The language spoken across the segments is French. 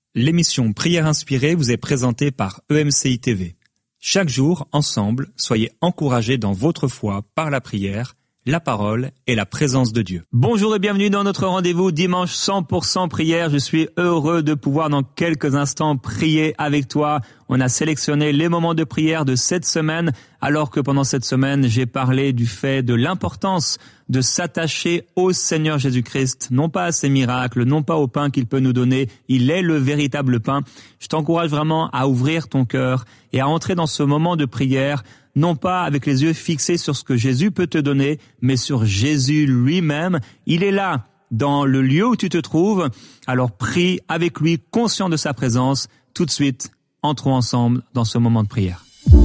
L'émission Prière inspirée vous est présentée par EMCI TV. Chaque jour, ensemble, soyez encouragés dans votre foi par la prière, la parole et la présence de Dieu. Bonjour et bienvenue dans notre rendez-vous dimanche 100% prière. Je suis heureux de pouvoir dans quelques instants prier avec toi. On a sélectionné les moments de prière de cette semaine, alors que pendant cette semaine, j'ai parlé du fait de l'importance de s'attacher au Seigneur Jésus-Christ, non pas à ses miracles, non pas au pain qu'il peut nous donner. Il est le véritable pain. Je t'encourage vraiment à ouvrir ton cœur et à entrer dans ce moment de prière, non pas avec les yeux fixés sur ce que Jésus peut te donner, mais sur Jésus lui-même. Il est là, dans le lieu où tu te trouves. Alors prie avec lui, conscient de sa présence. Tout de suite, entrons ensemble dans ce moment de prière.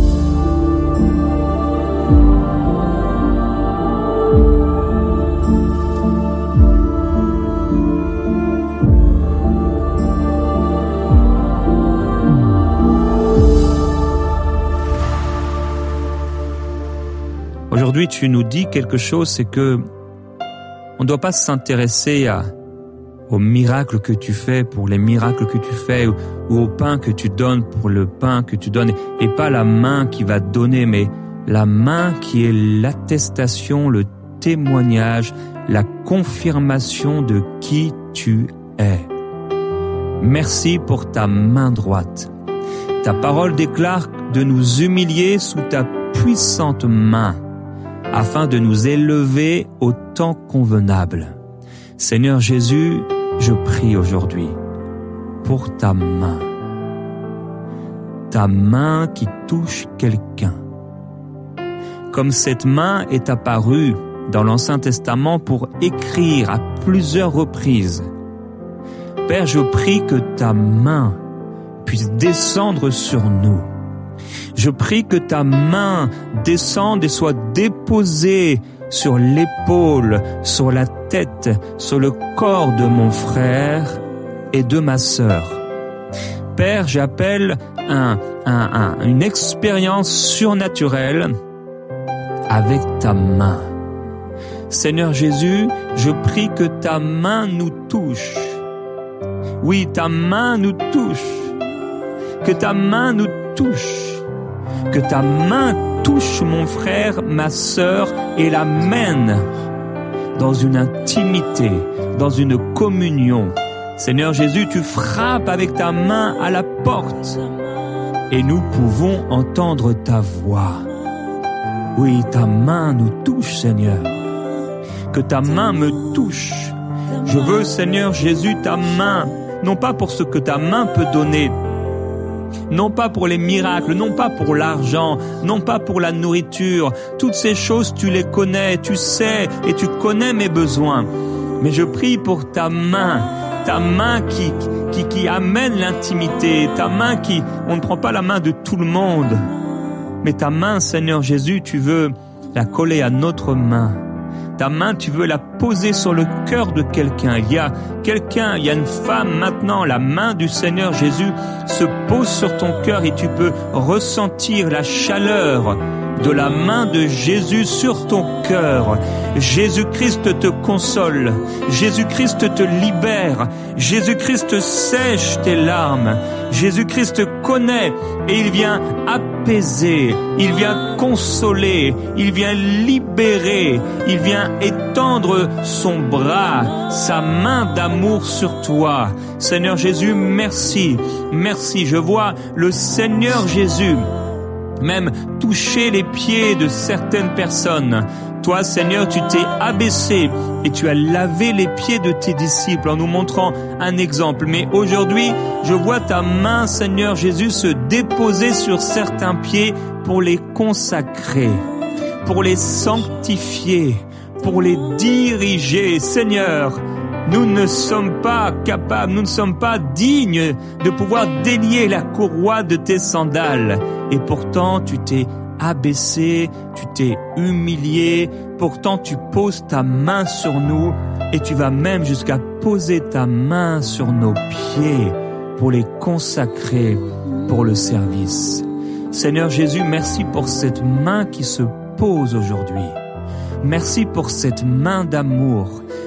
Aujourd'hui, tu nous dis quelque chose, c'est que on ne doit pas s'intéresser aux miracles que tu fais pour les miracles que tu fais ou au pain que tu donnes pour le pain que tu donnes, et pas la main qui va donner, mais la main qui est l'attestation, le témoignage, la confirmation de qui tu es. Merci pour ta main droite. Ta parole déclare de nous humilier sous ta puissante main, afin de nous élever au temps convenable. Seigneur Jésus, je prie aujourd'hui pour ta main qui touche quelqu'un. Comme cette main est apparue dans l'Ancien Testament pour écrire à plusieurs reprises. Père, je prie que ta main puisse descendre sur nous. Je prie que ta main descende et soit déposée sur l'épaule, sur la tête, sur le corps de mon frère et de ma sœur. Père, j'appelle une expérience surnaturelle avec ta main. Seigneur Jésus, je prie que ta main nous touche. Oui, ta main nous touche. Que ta main nous touche. Que ta main touche mon frère, ma sœur et l'amène dans une intimité, dans une communion. Seigneur Jésus, tu frappes avec ta main à la porte et nous pouvons entendre ta voix. Oui, ta main nous touche, Seigneur. Que ta main me touche. Je veux, Seigneur Jésus, ta main, non pas pour ce que ta main peut donner, non pas pour les miracles, non pas pour l'argent, non pas pour la nourriture. Toutes ces choses, tu les connais, tu sais et tu connais mes besoins. Mais je prie pour ta main qui amène l'intimité, ta main qui, on ne prend pas la main de tout le monde, mais ta main, Seigneur Jésus, tu veux la coller à notre main. Ta main, tu veux la poser sur le cœur de quelqu'un. Il y a une femme maintenant, la main du Seigneur Jésus se pose sur ton cœur et tu peux ressentir la chaleur de la main de Jésus sur ton cœur. Jésus-Christ te console. Jésus-Christ te libère. Jésus-Christ sèche tes larmes. Jésus-Christ connaît et il vient apaiser, il vient consoler, il vient libérer, il vient étendre son bras, sa main d'amour sur toi. Seigneur Jésus, merci, merci. Je vois le Seigneur Jésus même toucher les pieds de certaines personnes. Toi, Seigneur, tu t'es abaissé et tu as lavé les pieds de tes disciples en nous montrant un exemple. Mais aujourd'hui, je vois ta main, Seigneur Jésus, se déposer sur certains pieds pour les consacrer, pour les sanctifier, pour les diriger. Seigneur, nous ne sommes pas capables, nous ne sommes pas dignes de pouvoir délier la courroie de tes sandales. Et pourtant, tu t'es abaissé, tu t'es humilié, pourtant tu poses ta main sur nous et tu vas même jusqu'à poser ta main sur nos pieds pour les consacrer pour le service. Seigneur Jésus, merci pour cette main qui se pose aujourd'hui. Merci pour cette main d'amour.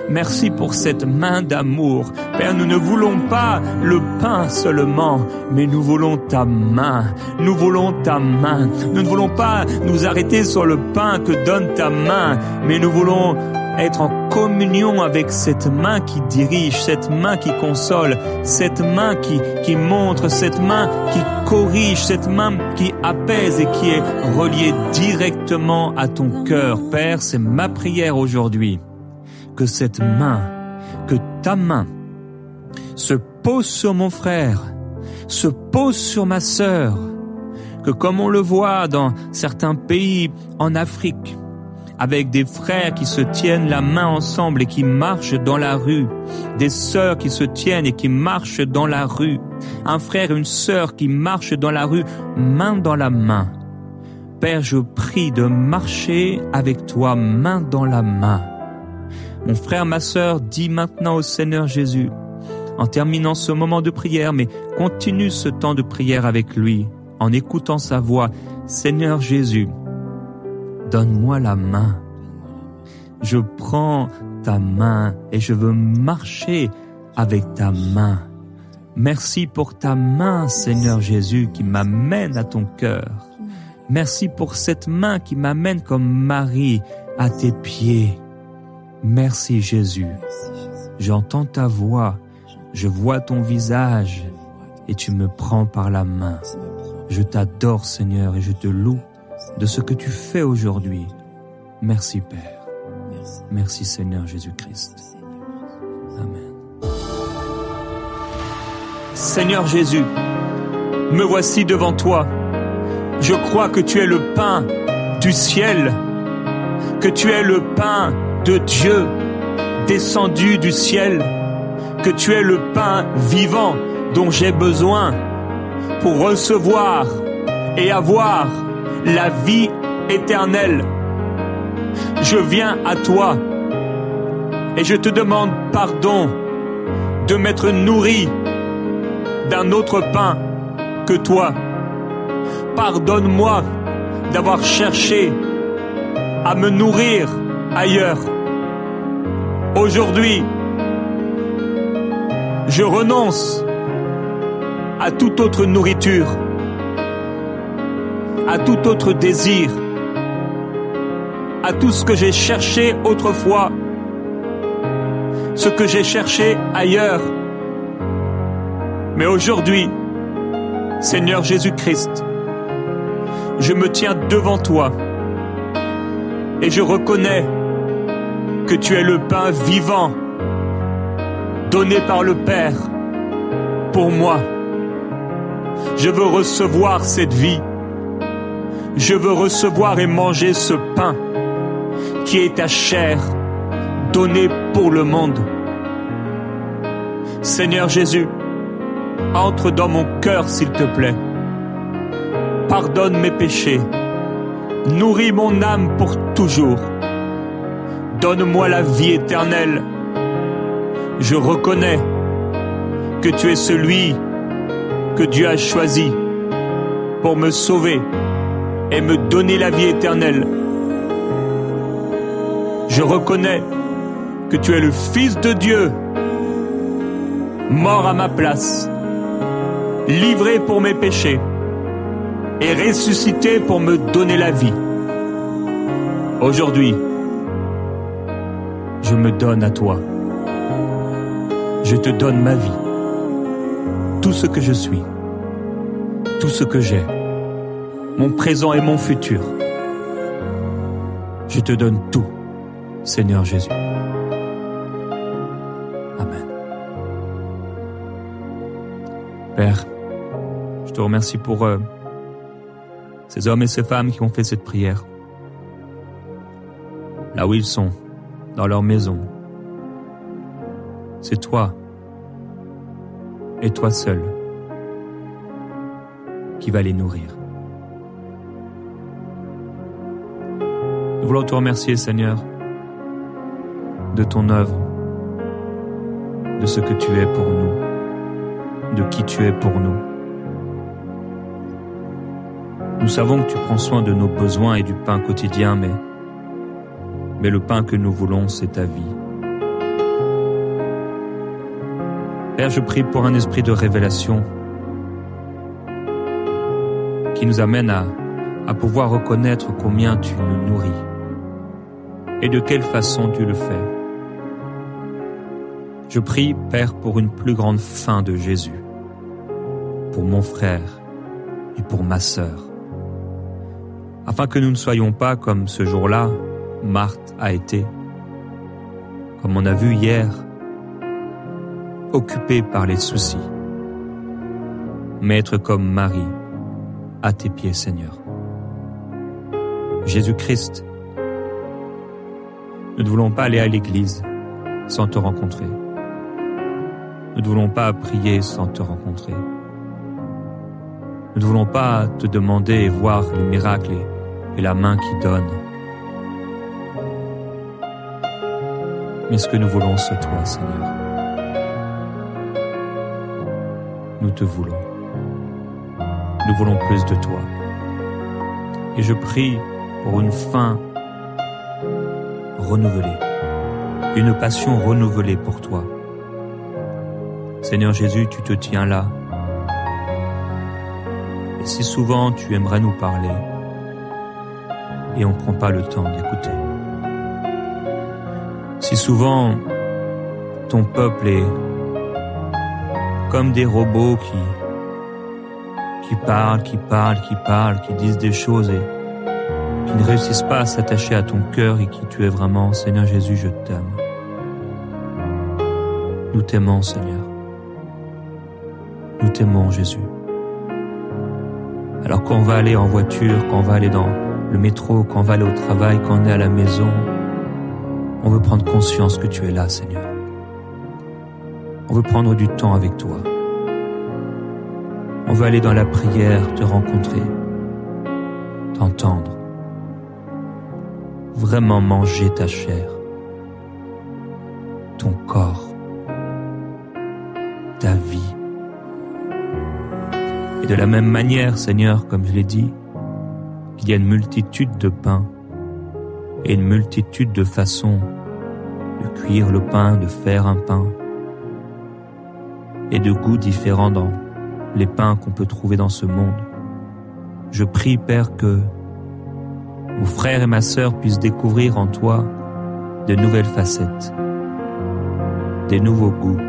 merci pour cette main d'amour. Père, nous ne voulons pas le pain seulement, mais nous voulons ta main. Nous voulons ta main. Nous ne voulons pas nous arrêter sur le pain que donne ta main, mais nous voulons être en communion avec cette main qui dirige, cette main qui console, cette main qui montre, cette main qui corrige, cette main qui apaise et qui est reliée directement à ton cœur. Père, c'est ma prière aujourd'hui, que cette main, que ta main se pose sur mon frère, se pose sur ma sœur, que comme on le voit dans certains pays en Afrique, avec des frères qui se tiennent la main ensemble et qui marchent dans la rue, des sœurs qui se tiennent et qui marchent dans la rue, un frère et une sœur qui marchent dans la rue, main dans la main. Père, je prie de marcher avec toi, main dans la main. Mon frère, ma sœur, dis maintenant au Seigneur Jésus, en terminant ce moment de prière, mais continue ce temps de prière avec lui, en écoutant sa voix. Seigneur Jésus, donne-moi la main. Je prends ta main et je veux marcher avec ta main. Merci pour ta main, Seigneur Jésus, qui m'amène à ton cœur. Merci pour cette main qui m'amène comme Marie à tes pieds. Merci Jésus. J'entends ta voix, je vois ton visage et tu me prends par la main. Je t'adore, Seigneur, et je te loue de ce que tu fais aujourd'hui. Merci Père. Merci Seigneur Jésus-Christ. Amen. Seigneur Jésus, me voici devant toi. Je crois que tu es le pain du ciel, que tu es le pain de Dieu descendu du ciel, que tu es le pain vivant dont j'ai besoin pour recevoir et avoir la vie éternelle. Je viens à toi et je te demande pardon de m'être nourri d'un autre pain que toi. Pardonne-moi d'avoir cherché à me nourrir ailleurs. Aujourd'hui, je renonce à toute autre nourriture, à tout autre désir, à tout ce que j'ai cherché autrefois, ce que j'ai cherché ailleurs. Mais aujourd'hui, Seigneur Jésus-Christ, je me tiens devant toi et je reconnais que tu es le pain vivant donné par le Père pour moi. Je veux recevoir cette vie. Je veux recevoir et manger ce pain qui est ta chair donnée pour le monde. Seigneur Jésus, entre dans mon cœur s'il te plaît. Pardonne mes péchés. Nourris mon âme pour toujours. Donne-moi la vie éternelle. Je reconnais que tu es celui que Dieu a choisi pour me sauver et me donner la vie éternelle. Je reconnais que tu es le Fils de Dieu, mort à ma place, livré pour mes péchés et ressuscité pour me donner la vie. Aujourd'hui, je me donne à toi. Je te donne ma vie, tout ce que je suis, tout ce que j'ai, mon présent et mon futur. Je te donne tout, Seigneur Jésus. Amen. Père, je te remercie pour ces hommes et ces femmes qui ont fait cette prière. Là où ils sont, dans leur maison. C'est toi, et toi seul, qui va les nourrir. Nous voulons te remercier, Seigneur, de ton œuvre, de ce que tu es pour nous, de qui tu es pour nous. Nous savons que tu prends soin de nos besoins et du pain quotidien, mais le pain que nous voulons, c'est ta vie. Père, je prie pour un esprit de révélation qui nous amène à pouvoir reconnaître combien tu nous nourris et de quelle façon tu le fais. Je prie, Père, pour une plus grande faim de Jésus, pour mon frère et pour ma sœur, afin que nous ne soyons pas comme ce jour-là, Marthe a été, comme on a vu hier, occupés par les soucis, mais être comme Marie, à tes pieds, Seigneur. Jésus-Christ, nous ne voulons pas aller à l'église sans te rencontrer. Nous ne voulons pas prier sans te rencontrer. Nous ne voulons pas te demander et voir les miracles et la main qui donne. Mais ce que nous voulons, c'est toi, Seigneur. Nous te voulons. Nous voulons plus de toi. Et je prie pour une faim renouvelée, une passion renouvelée pour toi. Seigneur Jésus, tu te tiens là. Et si souvent tu aimerais nous parler, et on ne prend pas le temps d'écouter. Si souvent ton peuple est comme des robots qui parlent, qui disent des choses et qui ne réussissent pas à s'attacher à ton cœur et qui tu es vraiment, Seigneur Jésus, je t'aime. Nous t'aimons, Seigneur. Nous t'aimons, Jésus. Alors quand on va aller en voiture, quand on va aller dans le métro, quand on va aller au travail, quand on est à la maison, on veut prendre conscience que tu es là, Seigneur. On veut prendre du temps avec toi. On veut aller dans la prière, te rencontrer, t'entendre, vraiment manger ta chair, ton corps, ta vie. Et de la même manière, Seigneur, comme je l'ai dit, qu'il y a une multitude de pains et une multitude de façons de cuire le pain, de faire un pain, et de goûts différents dans les pains qu'on peut trouver dans ce monde. Je prie, Père, que mon frère et ma sœur puissent découvrir en toi de nouvelles facettes, des nouveaux goûts,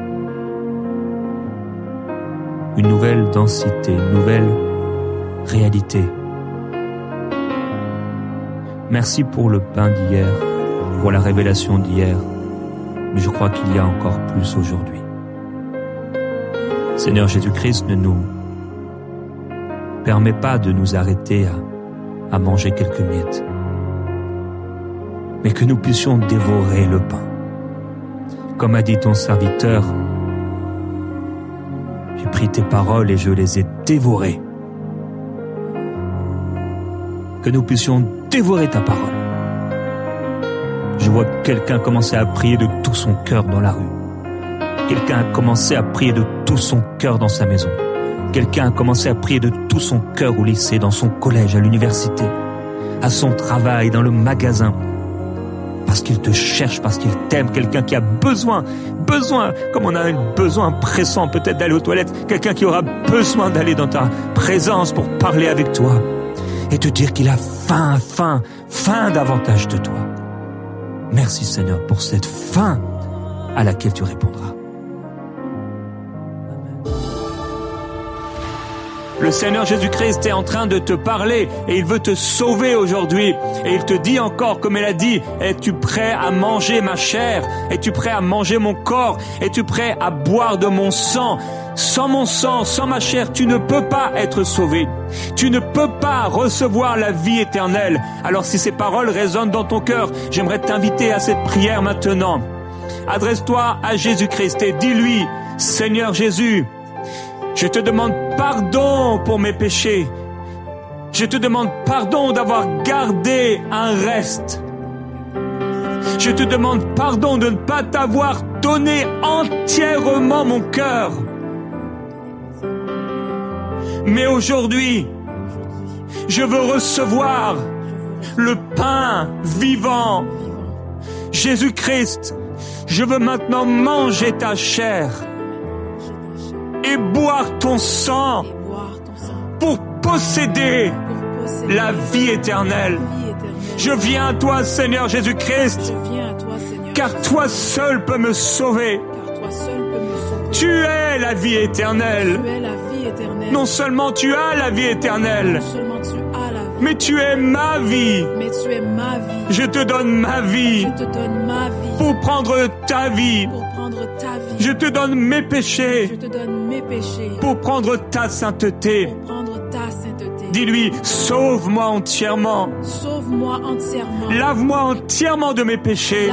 une nouvelle densité, une nouvelle réalité. Merci pour le pain d'hier, pour la révélation d'hier, mais je crois qu'il y a encore plus aujourd'hui. Seigneur Jésus-Christ, ne nous permets pas de nous arrêter à manger quelques miettes, mais que nous puissions dévorer le pain. Comme a dit ton serviteur, j'ai pris tes paroles et je les ai dévorées. Que nous puissions dévorer ta parole. Je vois quelqu'un commencer à prier de tout son cœur dans la rue. Quelqu'un a commencé à prier de tout son cœur dans sa maison. Quelqu'un a commencé à prier de tout son cœur au lycée, dans son collège, à l'université, à son travail, dans le magasin. Parce qu'il te cherche, parce qu'il t'aime. Quelqu'un qui a besoin, comme on a un besoin pressant peut-être d'aller aux toilettes. Quelqu'un qui aura besoin d'aller dans ta présence pour parler avec toi. Et te dire qu'il a faim davantage de toi. Merci Seigneur pour cette faim à laquelle tu répondras. Le Seigneur Jésus-Christ est en train de te parler et il veut te sauver aujourd'hui. Et il te dit encore, comme il a dit, es-tu prêt à manger ma chair? Es-tu prêt à manger mon corps? Es-tu prêt à boire de mon sang? Sans mon sang, sans ma chair, tu ne peux pas être sauvé. Tu ne peux pas recevoir la vie éternelle. Alors si ces paroles résonnent dans ton cœur, j'aimerais t'inviter à cette prière maintenant. Adresse-toi à Jésus-Christ et dis-lui, Seigneur Jésus, je te demande pardon pour mes péchés. Je te demande pardon d'avoir gardé un reste. Je te demande pardon de ne pas t'avoir donné entièrement mon cœur. Mais aujourd'hui, je veux recevoir le pain vivant. Jésus-Christ, je veux maintenant manger ta chair. et boire ton sang pour posséder la vie éternelle. Je viens à toi, Seigneur Jésus-Christ, car toi seul peux me sauver. Tu es la vie éternelle. Non seulement tu as la vie éternelle, mais tu es ma vie. Je te donne ma vie pour prendre ta vie. Je te donne mes péchés pour prendre ta sainteté. Dis-lui, sauve-moi entièrement. Lave-moi entièrement de mes péchés.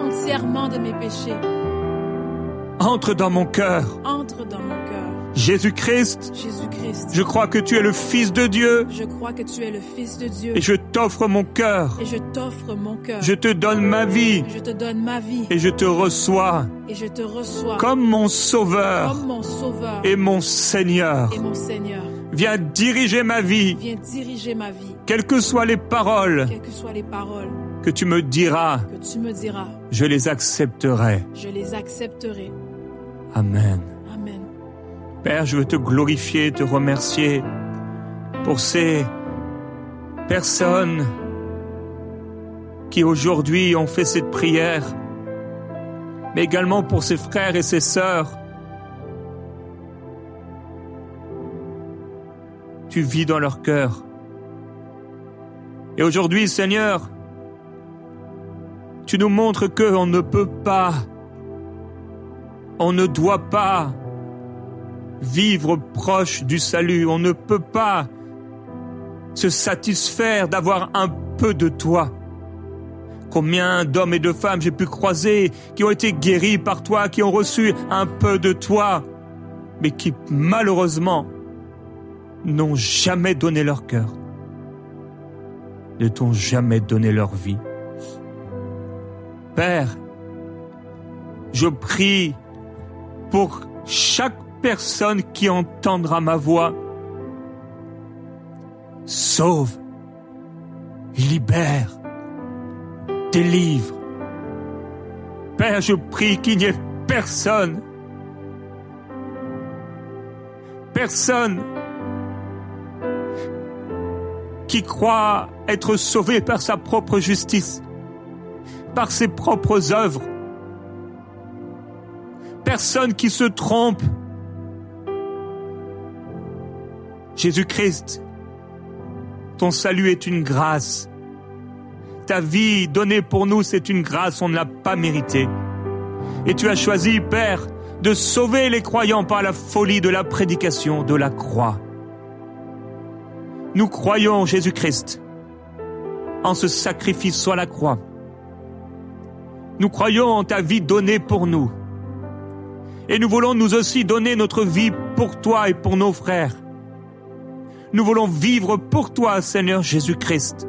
Entre dans mon cœur. Jésus-Christ, je crois que tu es le Fils de Dieu. Et je t'offre mon cœur. Je te donne ma vie. Et je te reçois comme mon Sauveur et mon Seigneur. Viens diriger ma vie. Quelles que soient les paroles que tu me diras, je les accepterai. Amen. Père, je veux te glorifier, te remercier pour ces personnes qui aujourd'hui ont fait cette prière, mais également pour ces frères et ces sœurs. Tu vis dans leur cœur. Et aujourd'hui, Seigneur, tu nous montres qu'on ne peut pas, on ne doit pas vivre proche du salut. On ne peut pas se satisfaire d'avoir un peu de toi. Combien d'hommes et de femmes j'ai pu croiser qui ont été guéris par toi, qui ont reçu un peu de toi, mais qui malheureusement n'ont jamais donné leur cœur, ne t'ont jamais donné leur vie. Père, je prie pour chaque personne qui entendra ma voix. Sauve, libère, délivre. Père, je prie qu'il n'y ait personne qui croit être sauvé par sa propre justice, par ses propres œuvres. Personne qui se trompe. Jésus-Christ, ton salut est une grâce. Ta vie donnée pour nous, c'est une grâce, on ne l'a pas méritée. Et tu as choisi, Père, de sauver les croyants par la folie de la prédication de la croix. Nous croyons, Jésus-Christ, en ce sacrifice sur la croix. Nous croyons en ta vie donnée pour nous. Et nous voulons nous aussi donner notre vie pour toi et pour nos frères. Nous voulons vivre pour toi, Seigneur Jésus-Christ.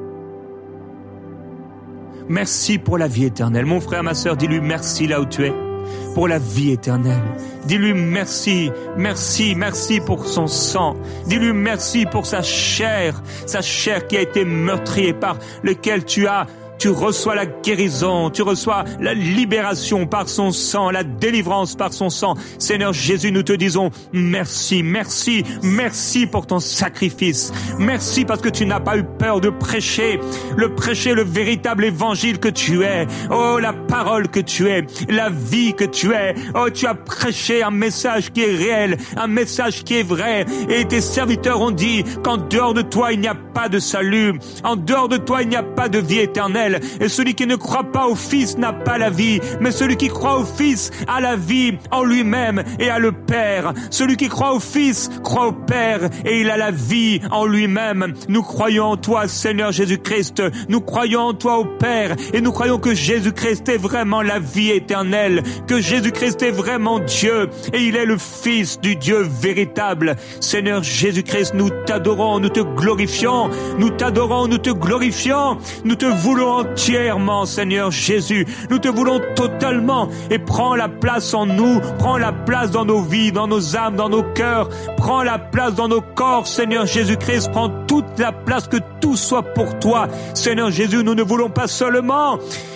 Merci pour la vie éternelle. Mon frère, ma sœur, dis-lui merci là où tu es, pour la vie éternelle. Dis-lui merci, merci, merci pour son sang. Dis-lui merci pour sa chair qui a été meurtrie et par laquelle tu reçois la guérison, tu reçois la libération par son sang, la délivrance par son sang. Seigneur Jésus, nous te disons merci, merci, merci pour ton sacrifice. Merci parce que tu n'as pas eu peur de prêcher le véritable évangile que tu es. Oh, la parole que tu es, la vie que tu es. Oh, tu as prêché un message qui est réel, un message qui est vrai. Et tes serviteurs ont dit qu'en dehors de toi, il n'y a pas de salut. En dehors de toi, il n'y a pas de vie éternelle. Et celui qui ne croit pas au Fils n'a pas la vie, mais celui qui croit au Fils a la vie en lui-même et a le Père. Celui qui croit au Fils croit au Père et il a la vie en lui-même. Nous croyons en toi, Seigneur Jésus-Christ. Nous croyons en toi au Père et nous croyons que Jésus-Christ est vraiment la vie éternelle, que Jésus-Christ est vraiment Dieu et il est le Fils du Dieu véritable. Seigneur Jésus-Christ, nous t'adorons, nous te glorifions, nous t'adorons, nous te glorifions, nous te voulons entièrement, Seigneur Jésus. Nous te voulons totalement et prends la place en nous, prends la place dans nos vies, dans nos âmes, dans nos cœurs, prends la place dans nos corps, Seigneur Jésus-Christ, prends toute la place, que tout soit pour toi. Seigneur Jésus, nous ne voulons pas seulement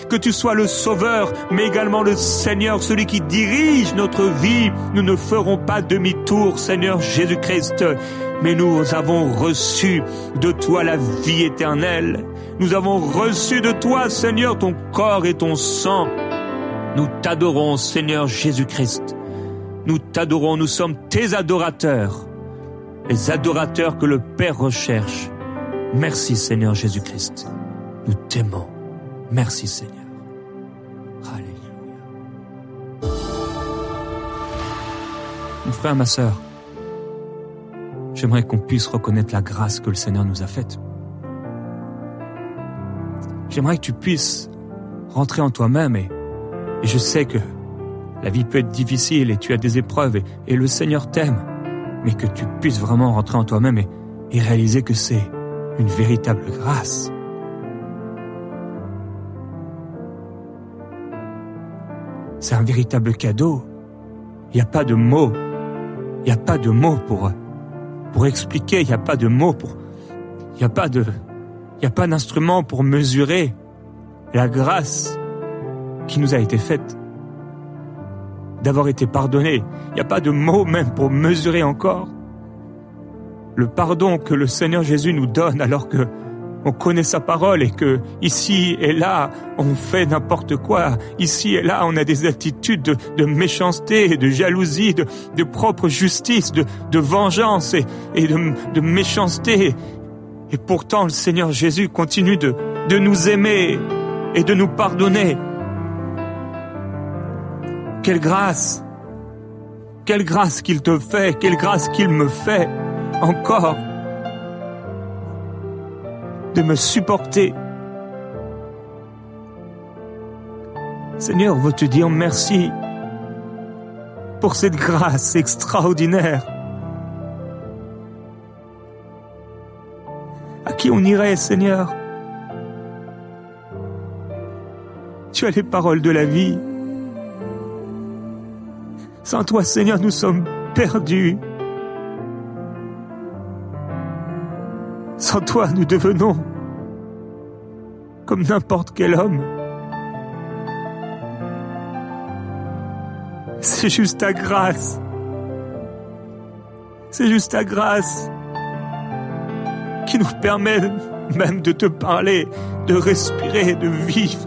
que tu sois le Sauveur, mais également le Seigneur, celui qui dirige notre vie. Nous ne ferons pas demi-tour, Seigneur Jésus-Christ, mais nous avons reçu de toi la vie éternelle. Nous avons reçu de toi, Seigneur, ton corps et ton sang. Nous t'adorons, Seigneur Jésus-Christ. Nous t'adorons, nous sommes tes adorateurs, les adorateurs que le Père recherche. Merci, Seigneur Jésus-Christ. Nous t'aimons. Merci, Seigneur. Alléluia. Mon frère, ma sœur, j'aimerais qu'on puisse reconnaître la grâce que le Seigneur nous a faite. J'aimerais que tu puisses rentrer en toi-même et je sais que la vie peut être difficile et tu as des épreuves et le Seigneur t'aime, mais que tu puisses vraiment rentrer en toi-même et réaliser que c'est une véritable grâce. C'est un véritable cadeau. Il n'y a pas de mots. Il n'y a pas de mots pour expliquer. Il n'y a pas de mots il n'y a pas d'instrument pour mesurer la grâce qui nous a été faite, d'avoir été pardonné. Il n'y a pas de mots même pour mesurer encore le pardon que le Seigneur Jésus nous donne alors que on connaît sa parole et que ici et là on fait n'importe quoi. Ici et là on a des attitudes de méchanceté, de jalousie, de propre justice, de vengeance et de méchanceté. Et pourtant le Seigneur Jésus continue de nous aimer et de nous pardonner. Quelle grâce qu'il te fait, quelle grâce qu'il me fait encore de me supporter. Seigneur, on veut te dire merci pour cette grâce extraordinaire. À qui on irait, Seigneur? Tu as les paroles de la vie. Sans toi, Seigneur, nous sommes perdus. Sans toi, nous devenons comme n'importe quel homme. C'est juste ta grâce. C'est juste ta grâce qui nous permet même de te parler, de respirer, de vivre.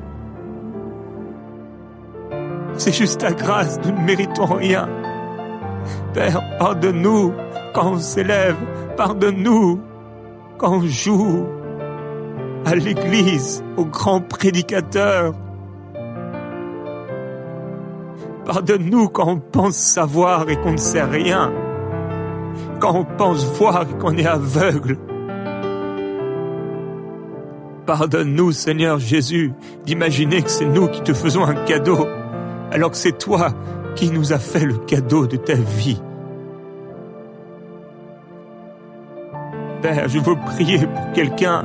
C'est juste ta grâce, nous ne méritons rien. Père, pardonne-nous quand on s'élève, pardonne-nous quand on joue à l'église, au grand prédicateur. Pardonne-nous quand on pense savoir et qu'on ne sait rien, quand on pense voir et qu'on est aveugle. Pardonne-nous, Seigneur Jésus, d'imaginer que c'est nous qui te faisons un cadeau, alors que c'est toi qui nous as fait le cadeau de ta vie. Père, je veux prier pour quelqu'un,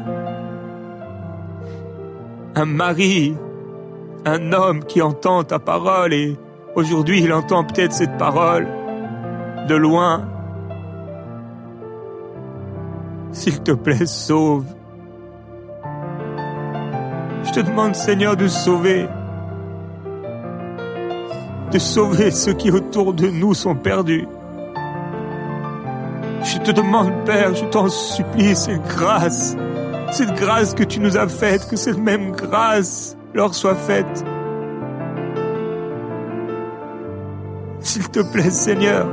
un mari, un homme qui entend ta parole et aujourd'hui il entend peut-être cette parole de loin. S'il te plaît, sauve. Je te demande, Seigneur, de sauver ceux qui autour de nous sont perdus. Je te demande, Père, je t'en supplie, cette grâce que tu nous as faite, que cette même grâce leur soit faite. S'il te plaît, Seigneur,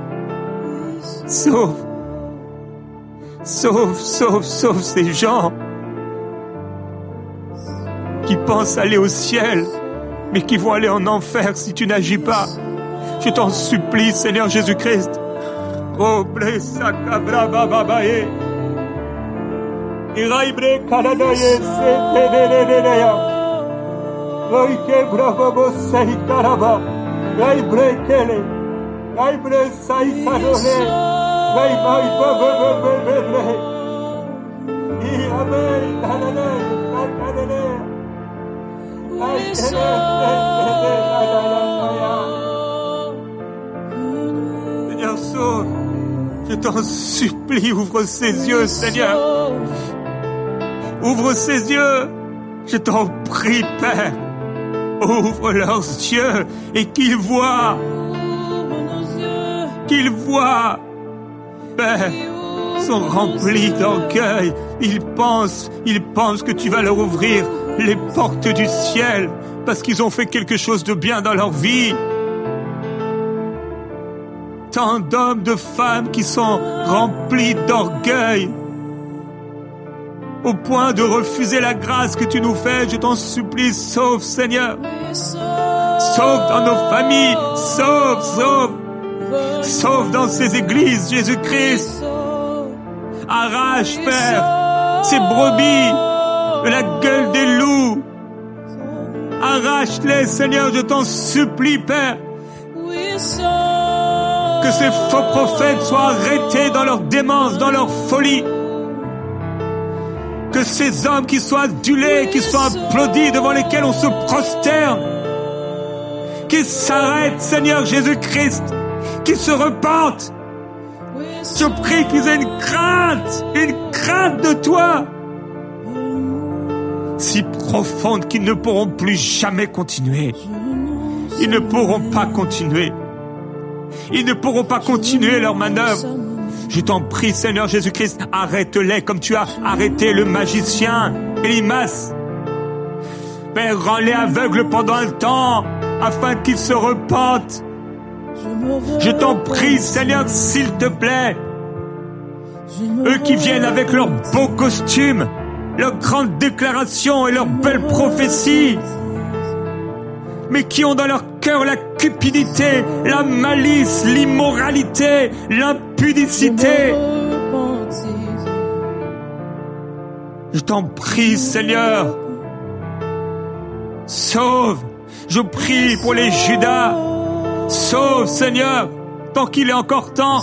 sauve ces gens qui pensent aller au ciel, mais qui vont aller en enfer si tu n'agis pas. Je t'en supplie, Seigneur Jésus-Christ. Oh, blessa cabra babaye. Iraibre kaladaye se teneneneya. Loike bravo sei karaba. Iraibre kele. Iraibre sai kanole. Iraibai bebe. Irabei kanale. Seigneur, sauve. Je t'en supplie, ouvre ses yeux, Seigneur. Ouvre ses yeux. Je t'en prie, Père, ouvre leurs yeux et qu'ils voient, Père, sont remplis d'orgueil. Ils pensent que tu vas leur ouvrir les portes du ciel parce qu'ils ont fait quelque chose de bien dans leur vie. Tant d'hommes, de femmes qui sont remplis d'orgueil au point de refuser la grâce que tu nous fais. Je t'en supplie, sauve, Seigneur. Sauve dans nos familles, sauve dans ces églises, Jésus-Christ. Arrache, Père, ces brebis de la gueule des loups. Arrache-les, Seigneur, je t'en supplie, Père. Que ces faux prophètes soient arrêtés dans leur démence, dans leur folie. Que ces hommes qui sont adulés, qui sont applaudis, devant lesquels on se prosterne, qu'ils s'arrêtent, Seigneur Jésus-Christ, qu'ils se repentent. Je prie qu'ils aient une crainte de toi, si profonde qu'ils ne pourront plus jamais continuer. Ils ne pourront pas continuer. Ils ne pourront pas continuer leur manœuvre. Je t'en prie, Seigneur Jésus-Christ, arrête-les comme tu as arrêté le magicien Elimas. Père, rends-les aveugles pendant un temps, afin qu'ils se repentent. Je t'en prie, Seigneur, s'il te plaît. Eux qui viennent avec leurs beaux costumes, leurs grandes déclarations et leurs belles prophéties, mais qui ont dans leur cœur la cupidité, la malice, l'immoralité, l'impudicité. Je t'en prie, Seigneur, sauve. Je prie pour les Judas. Sauve, Seigneur, tant qu'il est encore temps.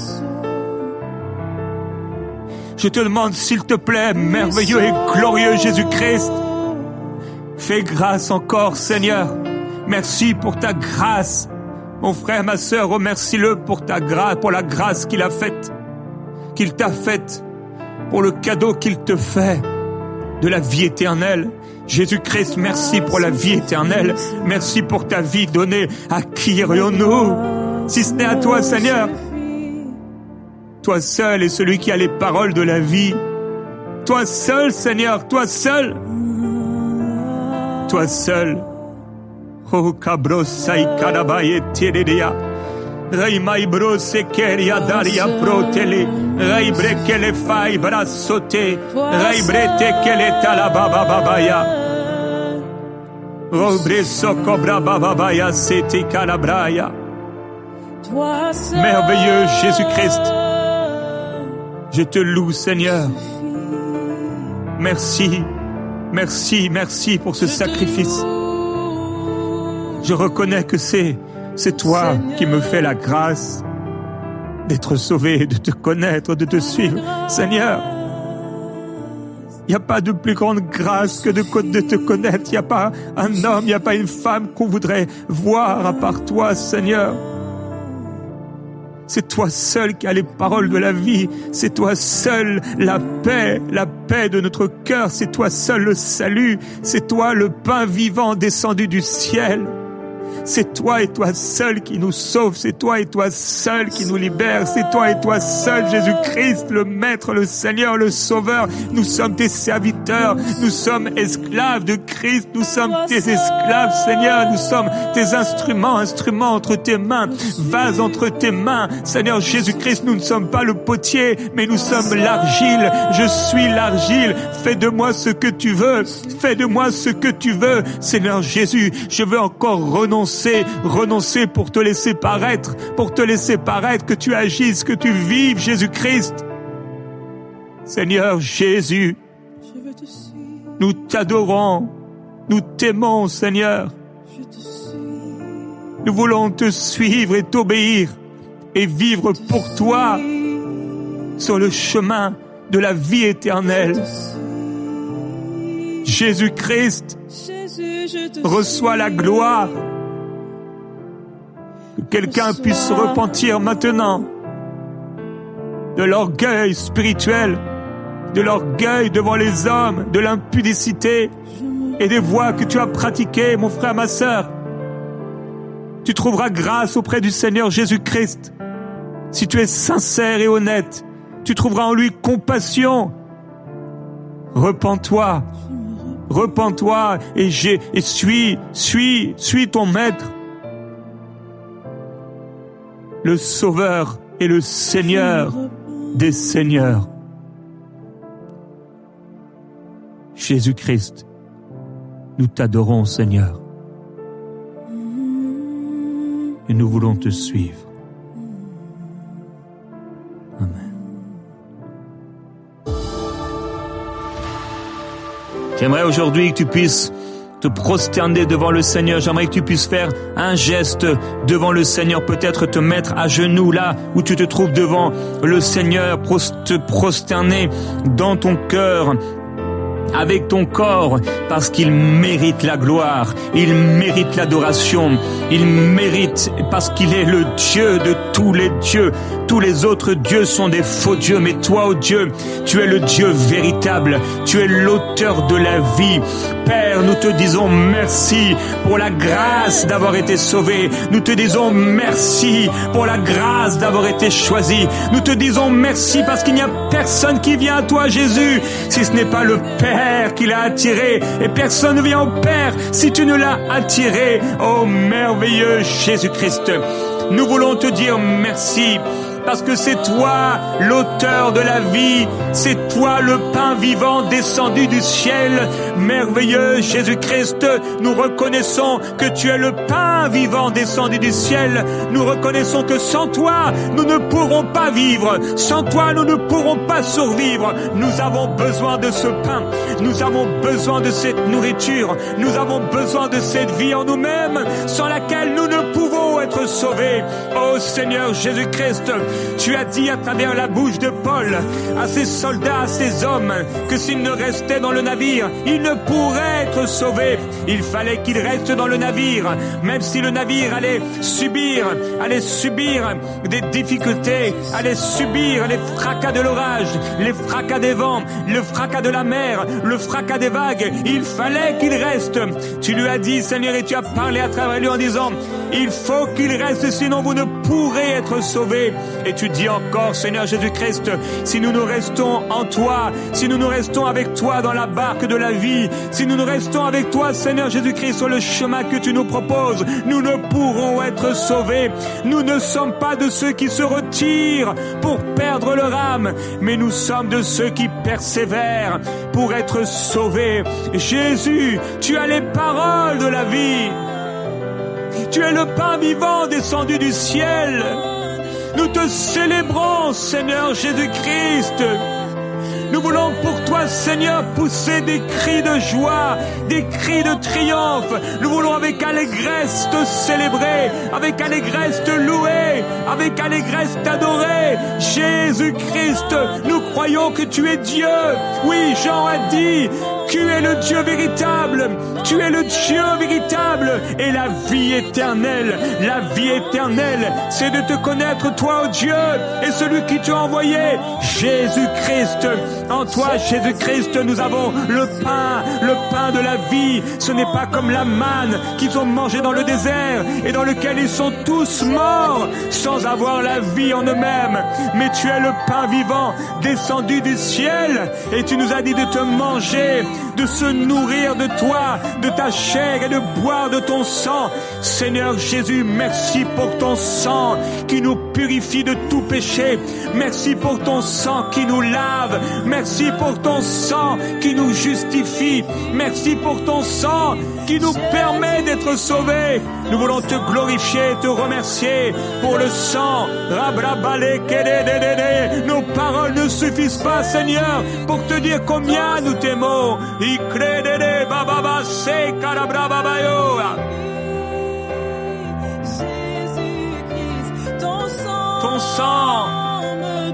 Je te demande, s'il te plaît, merveilleux et glorieux Jésus-Christ, fais grâce encore, Seigneur. Merci pour ta grâce. Mon frère, ma sœur, remercie-le pour ta grâce, pour la grâce qu'il a faite, qu'il t'a faite, pour le cadeau qu'il te fait de la vie éternelle. Jésus-Christ, merci pour la vie éternelle. Merci pour ta vie donnée. À qui irions-nous si ce n'est à toi, Seigneur? Toi seul est celui qui a les paroles de la vie. Toi seul, Seigneur, toi seul. Toi seul. Oh, cabrosai carabaye teredia. Raimai brose keria daria protele. Raibre kele fai brasote. Raibrete kele talababa babaya. Robre sokobra babaya sete calabraya. Merveilleux Jésus-Christ, je te loue, Seigneur. Merci, merci, merci pour ce sacrifice. Je reconnais que c'est toi qui me fais la grâce d'être sauvé, de te connaître, de te suivre. Seigneur, il n'y a pas de plus grande grâce que de te connaître. Il n'y a pas un homme, il n'y a pas une femme qu'on voudrait voir à part toi, Seigneur. C'est toi seul qui as les paroles de la vie. C'est toi seul la paix de notre cœur. C'est toi seul le salut. C'est toi le pain vivant descendu du ciel. C'est toi et toi seul qui nous sauve. C'est toi et toi seul qui nous libère. C'est toi et toi seul, Jésus-Christ, le Maître, le Seigneur, le Sauveur. Nous sommes tes serviteurs. Nous sommes esclaves de Christ. Nous sommes tes esclaves, Seigneur. Nous sommes tes instruments entre tes mains, vases entre tes mains. Seigneur Jésus-Christ, nous ne sommes pas le potier, mais nous sommes l'argile. Je suis l'argile. Fais de moi ce que tu veux. Fais de moi ce que tu veux. Seigneur Jésus, je veux encore renoncer pour te laisser paraître, que tu agisses, que tu vives, Jésus-Christ. Seigneur Jésus, nous t'adorons, nous t'aimons, Seigneur. Nous voulons te suivre et t'obéir et vivre pour toi sur le chemin de la vie éternelle. Jésus-Christ, reçois la gloire. Que quelqu'un puisse se repentir maintenant de l'orgueil spirituel, de l'orgueil devant les hommes, de l'impudicité, et des voies que tu as pratiquées, mon frère, ma sœur. Tu trouveras grâce auprès du Seigneur Jésus-Christ. Si tu es sincère et honnête, tu trouveras en lui compassion. Repens-toi et suis ton Maître. Le Sauveur et le Seigneur des Seigneurs. Jésus-Christ, nous t'adorons, Seigneur. Et nous voulons te suivre. Amen. J'aimerais aujourd'hui que tu puisses te prosterner devant le Seigneur. J'aimerais que tu puisses faire un geste devant le Seigneur, peut-être te mettre à genoux là où tu te trouves devant le Seigneur, te prosterner dans ton cœur, avec ton corps, parce qu'il mérite la gloire, il mérite l'adoration, il mérite, parce qu'il est le Dieu de tous les dieux. Tous les autres dieux sont des faux dieux, mais toi, ô Dieu, tu es le Dieu véritable, tu es l'auteur de la vie. Père, nous te disons merci pour la grâce d'avoir été sauvé. Nous te disons merci pour la grâce d'avoir été choisi. Nous te disons merci parce qu'il n'y a personne qui vient à toi, Jésus, si ce n'est pas le Père qui l'a attiré. Et personne ne vient au Père si tu ne l'as attiré. Ô merveilleux Jésus-Christ, nous voulons te dire merci. Parce que c'est toi l'auteur de la vie, c'est toi le pain vivant descendu du ciel. Merveilleux Jésus-Christ, nous reconnaissons que tu es le pain vivant descendu du ciel. Nous reconnaissons que sans toi, nous ne pourrons pas vivre. Sans toi, nous ne pourrons pas survivre. Nous avons besoin de ce pain. Nous avons besoin de cette nourriture. Nous avons besoin de cette vie en nous-mêmes, sans laquelle nous ne pouvons être sauvés. Ô Seigneur Jésus-Christ, tu as dit à travers la bouche de Paul à ces soldats, à ces hommes, que s'ils ne restaient dans le navire, ils ne pourraient être sauvés. Il fallait qu'ils restent dans le navire, même si le navire allait subir des difficultés, allait subir les fracas de l'orage, les fracas des vents, le fracas de la mer, le fracas des vagues. Il fallait qu'ils restent. Tu lui as dit, Seigneur, et tu as parlé à travers lui en disant, il faut qu'ils restent, sinon vous ne pourrez être sauvés. Et tu dis encore, Seigneur Jésus-Christ, si nous nous restons en toi, si nous nous restons avec toi dans la barque de la vie, si nous nous restons avec toi, Seigneur Jésus-Christ, sur le chemin que tu nous proposes, nous ne pourrons être sauvés. Nous ne sommes pas de ceux qui se retirent pour perdre leur âme, mais nous sommes de ceux qui persévèrent pour être sauvés. Jésus, tu as les paroles de la vie. Tu es le pain vivant descendu du ciel. Nous te célébrons, Seigneur Jésus-Christ. Nous voulons pour toi, Seigneur, pousser des cris de joie, des cris de triomphe. Nous voulons avec allégresse te célébrer, avec allégresse te louer, avec allégresse t'adorer. Jésus-Christ, nous croyons que tu es Dieu. Oui, Jean a dit, tu es le Dieu véritable, tu es le Dieu véritable. Et la vie éternelle, c'est de te connaître, toi, ô Dieu, et celui qui tu as envoyé, Jésus-Christ. En toi, Jésus-Christ, nous avons le pain de la vie. Ce n'est pas comme la manne qu'ils ont mangé dans le désert et dans lequel ils sont tous morts sans avoir la vie en eux-mêmes. Mais tu es le pain vivant descendu du ciel et tu nous as dit de te manger, de se nourrir de toi, de ta chair et de boire de ton sang. Seigneur Jésus, merci pour ton sang qui nous purifie de tout péché. Merci pour ton sang qui nous lave. Merci pour ton sang qui nous justifie. Merci pour ton sang qui nous permet d'être sauvés. Nous voulons te glorifier, te remercier pour le sang. Nos paroles ne suffisent pas, Seigneur, pour te dire combien nous t'aimons. Ton sang me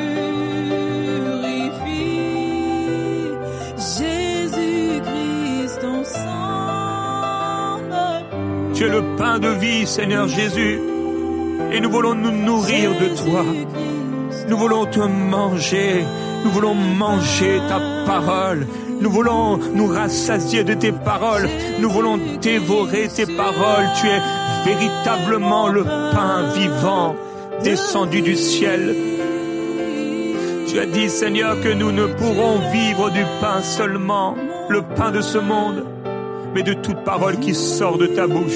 purifie. Jésus-Christ, ton sang me purifie. Tu es le pain de vie, Seigneur Jésus, et nous voulons nous nourrir de toi. Nous voulons te manger. Nous voulons manger ta parole. Nous voulons nous rassasier de tes paroles. Nous voulons dévorer tes paroles. Tu es véritablement le pain vivant descendu du ciel. Tu as dit, Seigneur, que nous ne pourrons vivre du pain seulement, le pain de ce monde, mais de toute parole qui sort de ta bouche.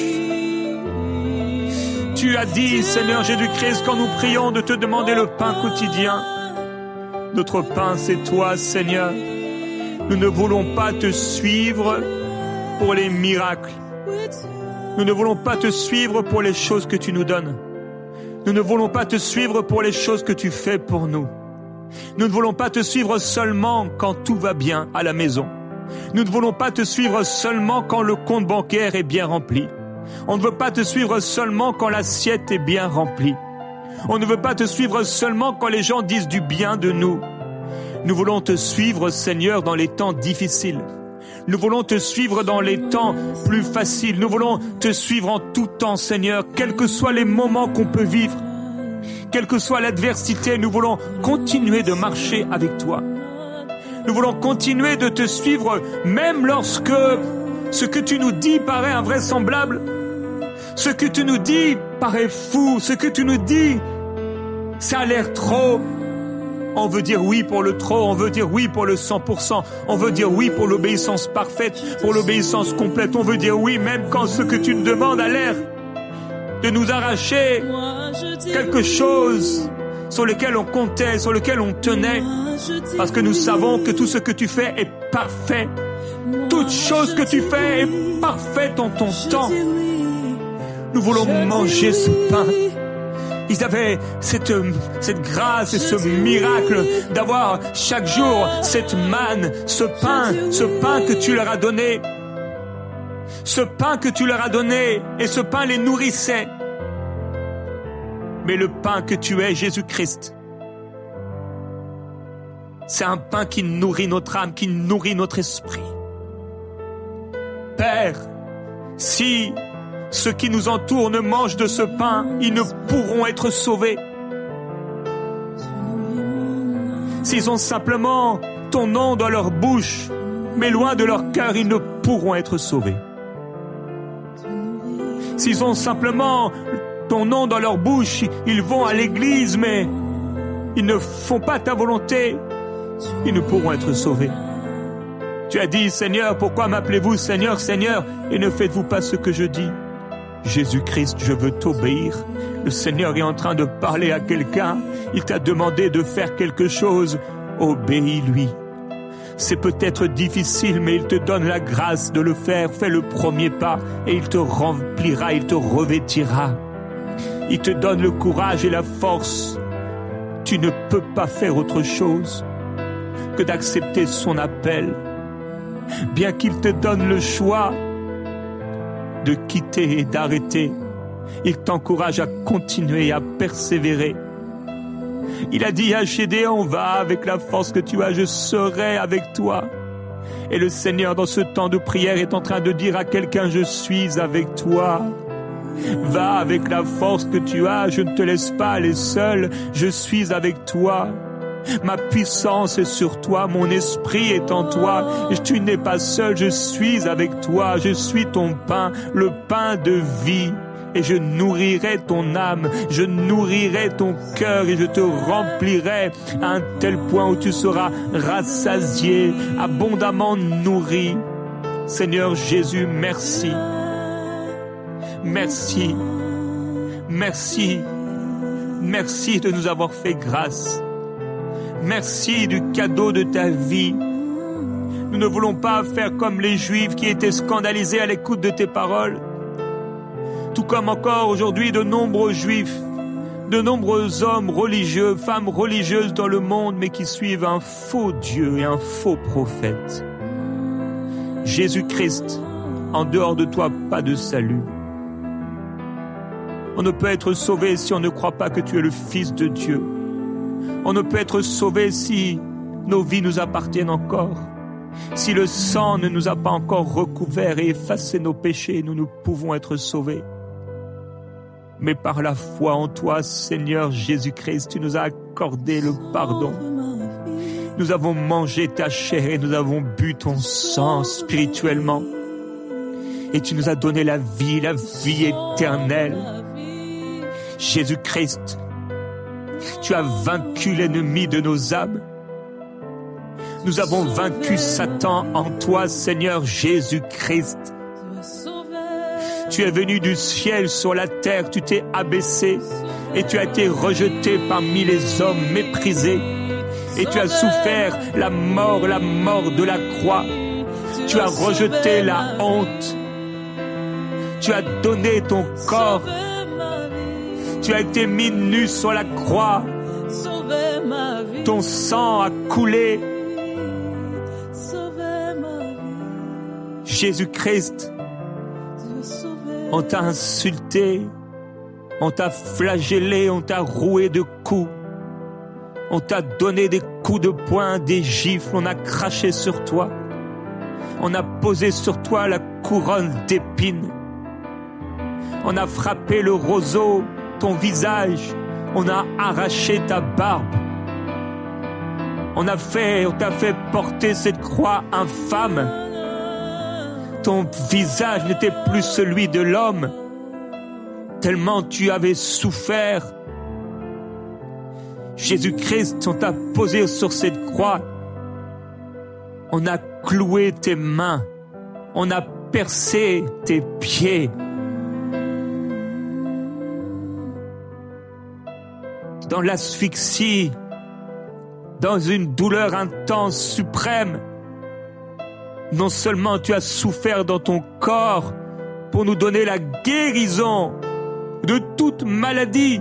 Tu as dit, Seigneur Jésus-Christ, quand nous prions, de te demander le pain quotidien. Notre pain, c'est toi, Seigneur. Nous ne voulons pas te suivre pour les miracles. Nous ne voulons pas te suivre pour les choses que tu nous donnes. Nous ne voulons pas te suivre pour les choses que tu fais pour nous. Nous ne voulons pas te suivre seulement quand tout va bien à la maison. Nous ne voulons pas te suivre seulement quand le compte bancaire est bien rempli. On ne veut pas te suivre seulement quand l'assiette est bien remplie. On ne veut pas te suivre seulement quand les gens disent du bien de nous. Nous voulons te suivre, Seigneur, dans les temps difficiles. Nous voulons te suivre dans les temps plus faciles. Nous voulons te suivre en tout temps, Seigneur, quels que soient les moments qu'on peut vivre. Quelle que soit l'adversité, nous voulons continuer de marcher avec toi. Nous voulons continuer de te suivre, même lorsque ce que tu nous dis paraît invraisemblable. Ce que tu nous dis paraît fou. Ce que tu nous dis, ça a l'air trop. On veut dire oui pour le trop, on veut dire oui pour le 100%, on veut dire oui pour l'obéissance parfaite, pour l'obéissance complète. On veut dire oui même quand ce que tu nous demandes a l'air de nous arracher quelque chose sur lequel on comptait, sur lequel on tenait, parce que nous savons que tout ce que tu fais est parfait. Toute chose que tu fais est parfaite en ton temps. Nous voulons manger ce pain. Ils avaient cette grâce et ce miracle d'avoir chaque jour cette manne, ce pain que tu leur as donné. Ce pain que tu leur as donné, et ce pain les nourrissait. Mais le pain que tu es, Jésus-Christ, c'est un pain qui nourrit notre âme, qui nourrit notre esprit. Père, si ceux qui nous entourent ne mangent de ce pain, ils ne pourront être sauvés. S'ils ont simplement ton nom dans leur bouche, mais loin de leur cœur, ils ne pourront être sauvés. S'ils ont simplement ton nom dans leur bouche, ils vont à l'église, mais ils ne font pas ta volonté, ils ne pourront être sauvés. Tu as dit, Seigneur, pourquoi m'appelez-vous Seigneur, Seigneur, et ne faites-vous pas ce que je dis? Jésus-Christ, je veux t'obéir. Le Seigneur est en train de parler à quelqu'un. Il t'a demandé de faire quelque chose. Obéis-lui. C'est peut-être difficile, mais il te donne la grâce de le faire. Fais le premier pas et il te remplira, il te revêtira. Il te donne le courage et la force. Tu ne peux pas faire autre chose que d'accepter son appel. Bien qu'il te donne le choix de quitter et d'arrêter, il t'encourage à continuer, à persévérer. Il a dit à Gédéon, va avec la force que tu as, je serai avec toi. Et le Seigneur, dans ce temps de prière, est en train de dire à quelqu'un, je suis avec toi. Va avec la force que tu as, je ne te laisse pas aller seul, je suis avec toi. Ma puissance est sur toi, mon esprit est en toi. Tu n'es pas seul, je suis avec toi. Je suis ton pain, le pain de vie. Et je nourrirai ton âme, je nourrirai ton cœur et je te remplirai à un tel point où tu seras rassasié, abondamment nourri. Seigneur Jésus, merci. Merci. Merci. Merci de nous avoir fait grâce. Merci du cadeau de ta vie. Nous ne voulons pas faire comme les Juifs qui étaient scandalisés à l'écoute de tes paroles. Tout comme encore aujourd'hui de nombreux Juifs, de nombreux hommes religieux, femmes religieuses dans le monde, mais qui suivent un faux Dieu et un faux prophète. Jésus-Christ, en dehors de toi, pas de salut. On ne peut être sauvé si on ne croit pas que tu es le Fils de Dieu. On ne peut être sauvé si nos vies nous appartiennent encore. Si le sang ne nous a pas encore recouverts et effacé nos péchés, nous ne pouvons être sauvés. Mais par la foi en toi, Seigneur Jésus-Christ, tu nous as accordé le pardon. Nous avons mangé ta chair et nous avons bu ton sang spirituellement. Et tu nous as donné la vie éternelle. Jésus-Christ, tu as vaincu l'ennemi de nos âmes. Nous avons vaincu Satan en toi, Seigneur Jésus-Christ. Tu es venu du ciel sur la terre, tu t'es abaissé et tu as été rejeté parmi les hommes méprisés. Et tu as souffert la mort de la croix. Tu as rejeté la honte. Tu as donné ton corps. Tu as été mis nu sur la croix. Ton sang a coulé. Jésus-Christ, on t'a insulté, on t'a flagellé, on t'a roué de coups. On t'a donné des coups de poing, des gifles, on a craché sur toi. On a posé sur toi la couronne d'épines. On a frappé le roseau, ton visage. On a arraché ta barbe. On t'a fait porter cette croix infâme. Ton visage n'était plus celui de l'homme, tellement tu avais souffert. Jésus-Christ, on t'a posé sur cette croix. On a cloué tes mains. On a percé tes pieds. Dans l'asphyxie, dans une douleur intense, suprême, non seulement tu as souffert dans ton corps pour nous donner la guérison de toute maladie,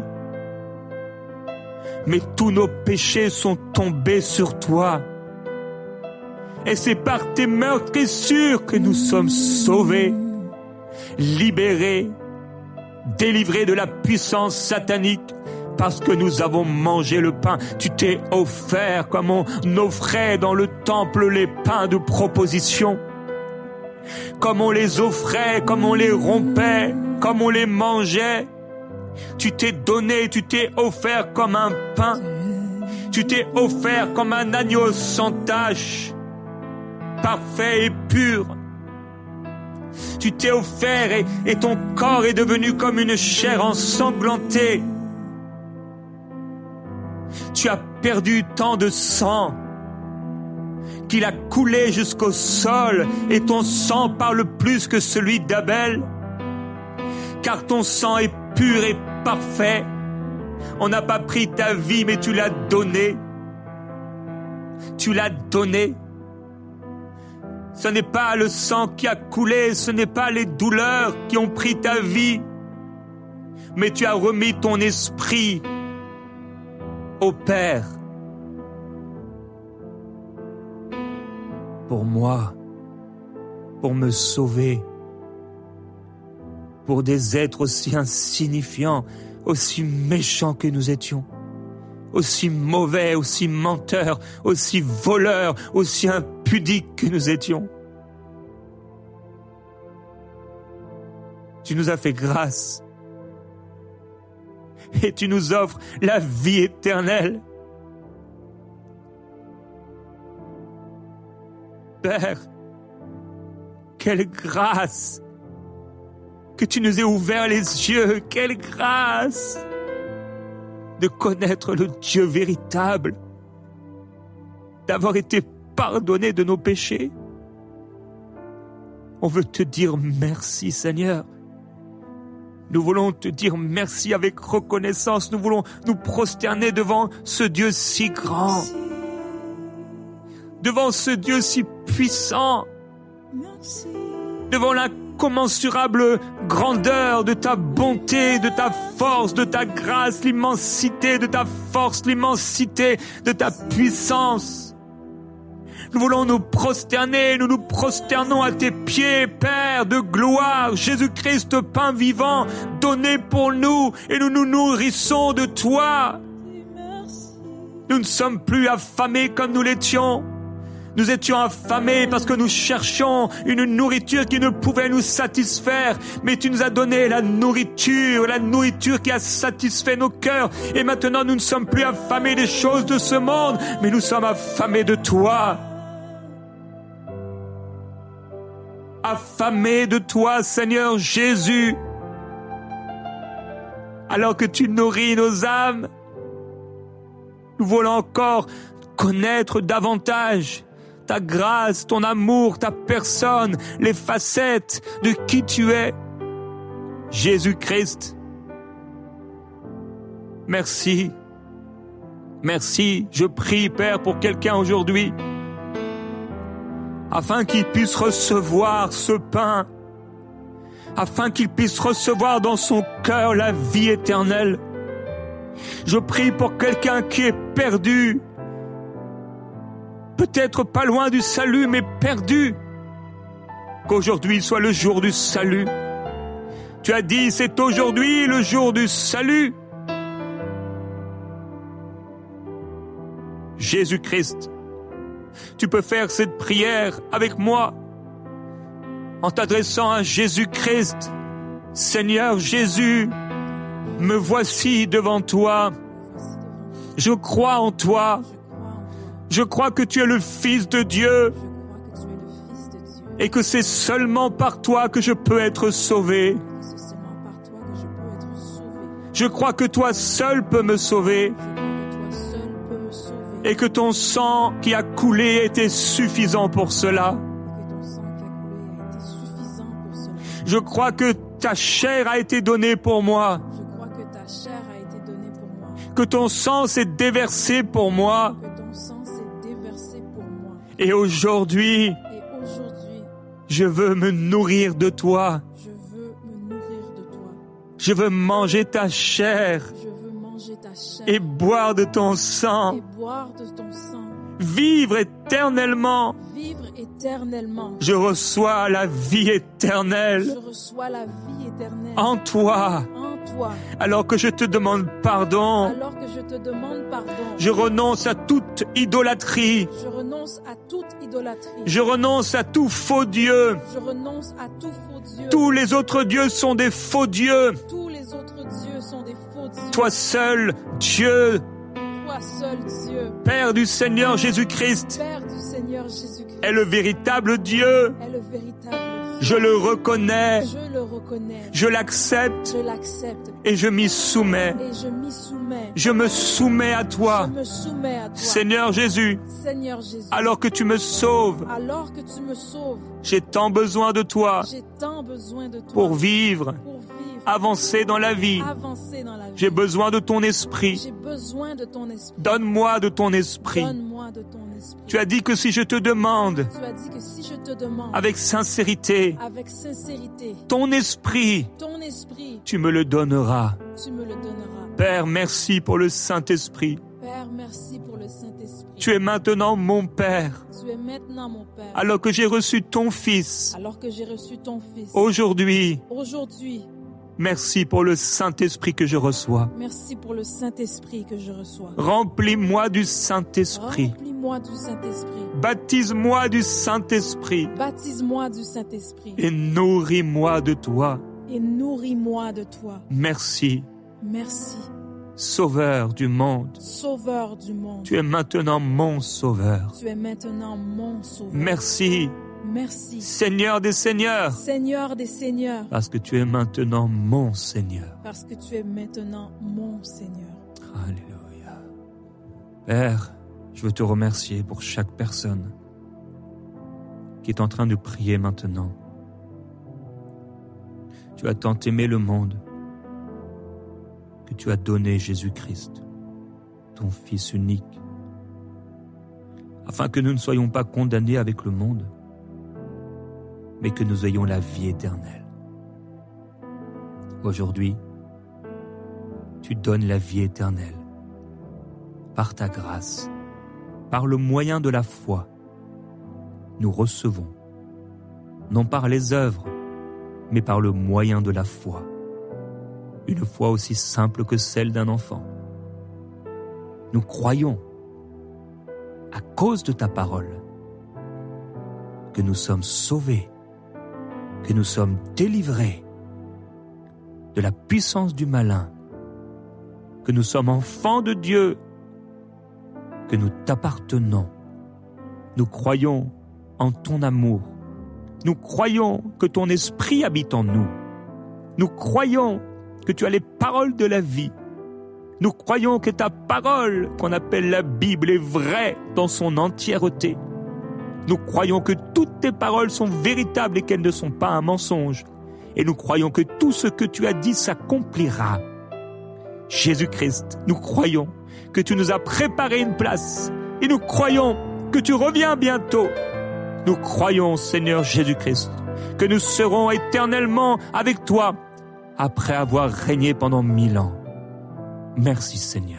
mais tous nos péchés sont tombés sur toi. Et c'est par tes meurtrissures que nous sommes sauvés, libérés, délivrés de la puissance satanique, parce que nous avons mangé le pain. Tu t'es offert comme on offrait dans le temple les pains de proposition. Comme on les offrait, comme on les rompait, comme on les mangeait. Tu t'es donné, tu t'es offert comme un pain. Tu t'es offert comme un agneau sans tache, parfait et pur. Tu t'es offert et ton corps est devenu comme une chair ensanglantée. Tu as perdu tant de sang qu'il a coulé jusqu'au sol, et ton sang parle plus que celui d'Abel, car ton sang est pur et parfait. On n'a pas pris ta vie, mais tu l'as donnée. Tu l'as donnée. Ce n'est pas le sang qui a coulé, ce n'est pas les douleurs qui ont pris ta vie, mais tu as remis ton esprit au Père. Pour moi, pour me sauver, pour des êtres aussi insignifiants, aussi méchants que nous étions, aussi mauvais, aussi menteurs, aussi voleurs, aussi impudiques que nous étions. Tu nous as fait grâce. Et tu nous offres la vie éternelle. Père, quelle grâce que tu nous aies ouvert les yeux, quelle grâce de connaître le Dieu véritable, d'avoir été pardonné de nos péchés. On veut te dire merci, Seigneur. Nous voulons te dire merci avec reconnaissance. Nous voulons nous prosterner devant ce Dieu si grand, devant ce Dieu si puissant, devant l'incommensurable grandeur de ta bonté, de ta force, de ta grâce, l'immensité de ta force, l'immensité de ta puissance. Nous voulons nous prosterner, nous nous prosternons à tes pieds, Père de gloire, Jésus-Christ, pain vivant, donné pour nous, et nous nous nourrissons de toi. Nous ne sommes plus affamés comme nous l'étions. Nous étions affamés parce que nous cherchions une nourriture qui ne pouvait nous satisfaire. Mais tu nous as donné la nourriture qui a satisfait nos cœurs. Et maintenant, nous ne sommes plus affamés des choses de ce monde, mais nous sommes affamés de toi. Affamés de toi, Seigneur Jésus. Alors que tu nourris nos âmes, nous voulons encore connaître davantage ta grâce, ton amour, ta personne, les facettes de qui tu es, Jésus-Christ. Merci. Merci. Je prie, Père, pour quelqu'un aujourd'hui, afin qu'il puisse recevoir ce pain, afin qu'il puisse recevoir dans son cœur la vie éternelle. Je prie pour quelqu'un qui est perdu, peut-être pas loin du salut, mais perdu, qu'aujourd'hui soit le jour du salut. Tu as dit, c'est aujourd'hui le jour du salut. Jésus-Christ, tu peux faire cette prière avec moi en t'adressant à Jésus-Christ. Seigneur Jésus, me voici devant toi. Je crois en toi. Je crois que tu es le Fils de Dieu et que c'est seulement par toi que je peux être sauvé. Je crois que toi seul peux me sauver et que ton sang qui a coulé était suffisant pour cela. Je crois que ta chair a été donnée pour moi. Que ton sang s'est déversé pour moi. Et aujourd'hui, je veux me nourrir de toi. Je veux manger ta chair et boire de ton sang. Vivre éternellement. Je reçois la vie éternelle en toi. Alors que je te demande pardon, je renonce à toute idolâtrie. Je renonce à tout faux Dieu. Tous les autres dieux sont des faux dieux. Toi seul, Dieu, Père du Seigneur Jésus-Christ, est le véritable Dieu. Je le reconnais, je l'accepte et je m'y soumets. Je me soumets à toi, Seigneur Jésus, alors que tu me sauves. J'ai tant besoin de toi pour vivre, avancer dans la vie. J'ai besoin de ton esprit. Donne-moi de ton esprit. Tu as dit que si je te demande avec sincérité ton esprit, tu me le donneras. Père, merci pour le Saint-Esprit. Tu es maintenant mon Père. Alors que j'ai reçu ton Fils. Aujourd'hui, merci pour le Saint-Esprit que je reçois. Merci pour le Saint-Esprit que je reçois. Remplis-moi du Saint-Esprit. Remplis-moi du Saint-Esprit. Baptise-moi du Saint-Esprit. Baptise-moi du Saint-Esprit. Et nourris-moi de toi. Et nourris-moi de toi. Merci. Merci. Sauveur du monde. Sauveur du monde. Tu es maintenant mon Sauveur. Tu es maintenant mon Sauveur. Merci. Merci. Seigneur des Seigneurs. Seigneur des Seigneurs. Parce que tu es maintenant mon Seigneur. Parce que tu es maintenant mon Seigneur. Alléluia. Père, je veux te remercier pour chaque personne qui est en train de prier maintenant. Tu as tant aimé le monde que tu as donné Jésus-Christ, ton Fils unique, afin que nous ne soyons pas condamnés avec le monde, mais que nous ayons la vie éternelle. Aujourd'hui, tu donnes la vie éternelle par ta grâce, par le moyen de la foi. Nous recevons, non par les œuvres, mais par le moyen de la foi. Une foi aussi simple que celle d'un enfant. Nous croyons, à cause de ta parole, que nous sommes sauvés, que nous sommes délivrés de la puissance du malin, que nous sommes enfants de Dieu, que nous t'appartenons. Nous croyons en ton amour. Nous croyons que ton esprit habite en nous. Nous croyons que tu as les paroles de la vie. Nous croyons que ta parole, qu'on appelle la Bible, est vraie dans son entièreté. Nous croyons que toutes tes paroles sont véritables et qu'elles ne sont pas un mensonge. Et nous croyons que tout ce que tu as dit s'accomplira. Jésus-Christ, nous croyons que tu nous as préparé une place. Et nous croyons que tu reviens bientôt. Nous croyons, Seigneur Jésus-Christ, que nous serons éternellement avec toi après avoir régné pendant 1000 ans. Merci, Seigneur.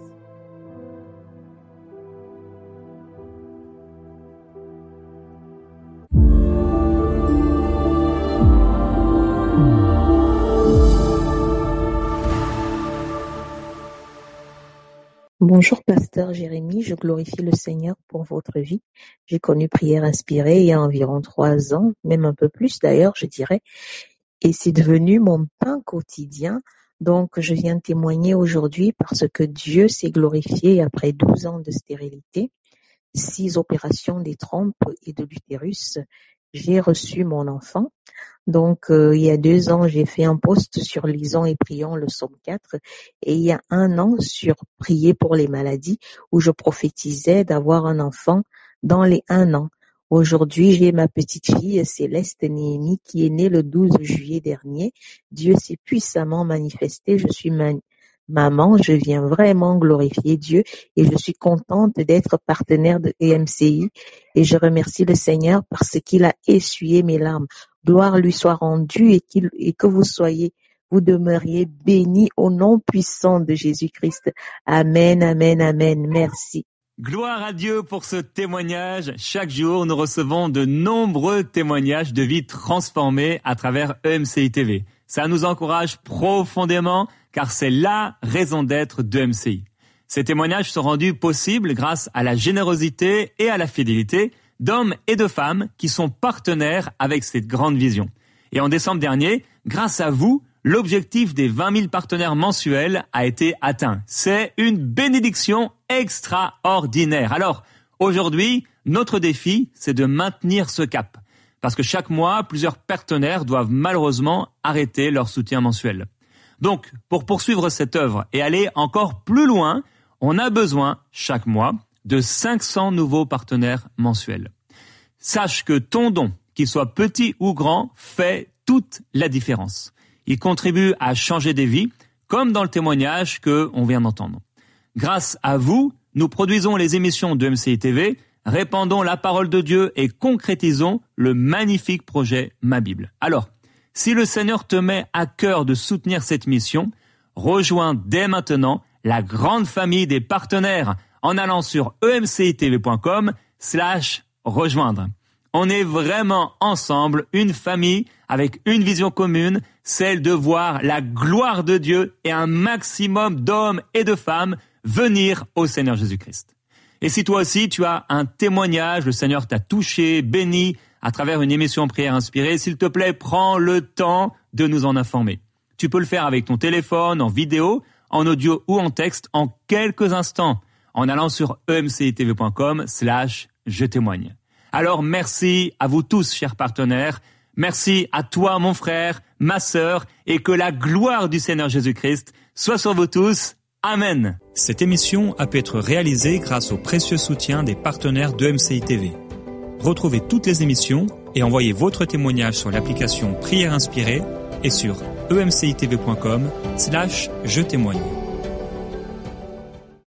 Bonjour, pasteur Jérémie, je glorifie le Seigneur pour votre vie. J'ai connu Prière Inspirée il y a environ 3 ans, même un peu plus d'ailleurs, je dirais. Et c'est devenu mon pain quotidien. Donc, je viens témoigner aujourd'hui parce que Dieu s'est glorifié après 12 ans de stérilité, 6 opérations des trompes et de l'utérus. J'ai reçu mon enfant. Donc, il y a 2 ans, j'ai fait un post sur Lisons et prions le psaume 4 et il y a 1 an sur Prier pour les maladies où je prophétisais d'avoir un enfant dans les 1 an. Aujourd'hui, j'ai ma petite fille Céleste Néhémie qui est née le 12 juillet dernier. Dieu s'est puissamment manifesté. Je suis maman, je viens vraiment glorifier Dieu et je suis contente d'être partenaire de EMCI et je remercie le Seigneur parce qu'il a essuyé mes larmes. Gloire lui soit rendue et que vous demeuriez bénis au nom puissant de Jésus-Christ. Amen, amen, amen. Merci. Gloire à Dieu pour ce témoignage. Chaque jour, nous recevons de nombreux témoignages de vie transformées à travers EMCI TV. Ça nous encourage profondément car c'est la raison d'être d'EMCI. Ces témoignages sont rendus possibles grâce à la générosité et à la fidélité d'hommes et de femmes qui sont partenaires avec cette grande vision. Et en décembre dernier, grâce à vous, l'objectif des 20 000 partenaires mensuels a été atteint. C'est une bénédiction extraordinaire. Alors, aujourd'hui, notre défi, c'est de maintenir ce cap. Parce que chaque mois, plusieurs partenaires doivent malheureusement arrêter leur soutien mensuel. Donc, pour poursuivre cette œuvre et aller encore plus loin, on a besoin, chaque mois, de 500 nouveaux partenaires mensuels. Sache que ton don, qu'il soit petit ou grand, fait toute la différence. Il contribue à changer des vies, comme dans le témoignage qu'on vient d'entendre. Grâce à vous, nous produisons les émissions de EMCI TV, répandons la parole de Dieu et concrétisons le magnifique projet Ma Bible. Alors, si le Seigneur te met à cœur de soutenir cette mission, rejoins dès maintenant la grande famille des partenaires en allant sur emcitv.com/rejoindre. On est vraiment ensemble, une famille avec une vision commune, celle de voir la gloire de Dieu et un maximum d'hommes et de femmes venir au Seigneur Jésus-Christ. Et si toi aussi tu as un témoignage, le Seigneur t'a touché, béni à travers une émission Prière Inspirée, s'il te plaît, prends le temps de nous en informer. Tu peux le faire avec ton téléphone, en vidéo, en audio ou en texte en quelques instants, en allant sur emcitv.com/je-témoigne. Alors merci à vous tous, chers partenaires. Merci à toi, mon frère, ma sœur, et que la gloire du Seigneur Jésus-Christ soit sur vous tous. Amen. Cette émission a pu être réalisée grâce au précieux soutien des partenaires d'EMCI TV. Retrouvez toutes les émissions et envoyez votre témoignage sur l'application Prière Inspirée et sur emcitv.com/je-témoigne.